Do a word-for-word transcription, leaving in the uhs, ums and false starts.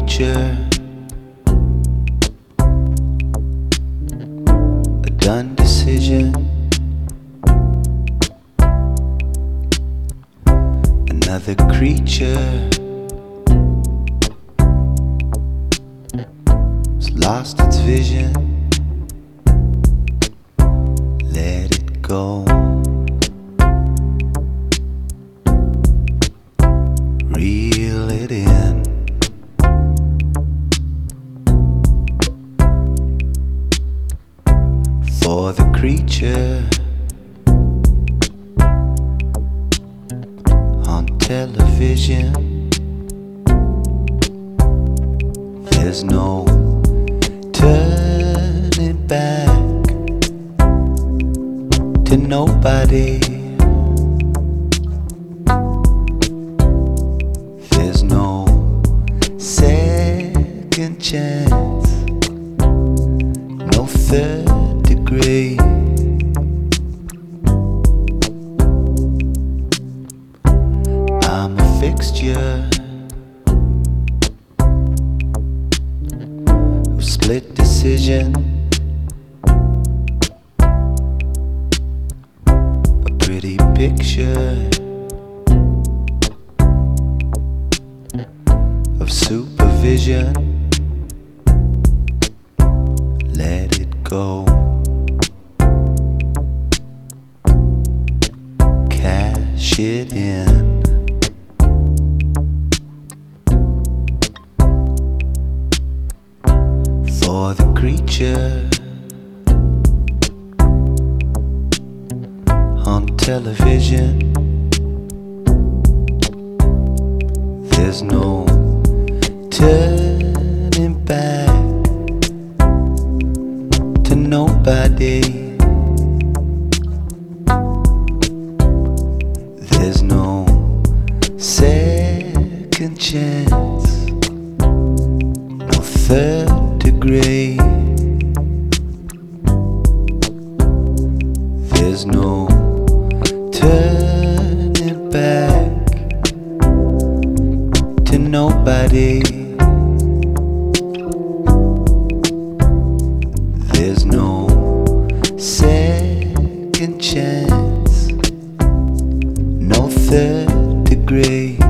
creature, a done decision, another creature has lost its vision. Let it go. Reel it in. For the creature on television, there's no turning back to nobody. There's no second chance, no third degree. I'm a fixture of split decision, a pretty picture of supervision. Let it go. Cash it in. For the creature on television, there's no turning back to nobody. There's no second chance, no third degree. There's no turning back to nobody. There's no second chance, no third degree.